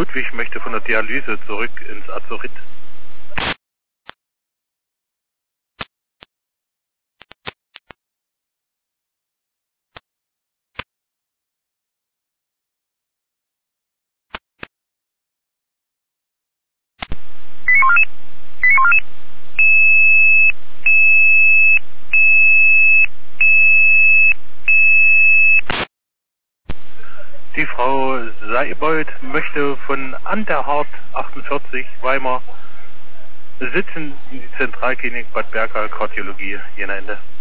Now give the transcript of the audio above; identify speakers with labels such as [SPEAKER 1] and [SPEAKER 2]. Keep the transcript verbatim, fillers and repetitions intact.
[SPEAKER 1] Ludwig möchte von der Dialyse zurück ins Azurit. Die Frau Seibold möchte von Anderhardt achtundvierzig Weimar sitzen in die Zentralklinik Bad Berka, Kardiologie, Jena Ende.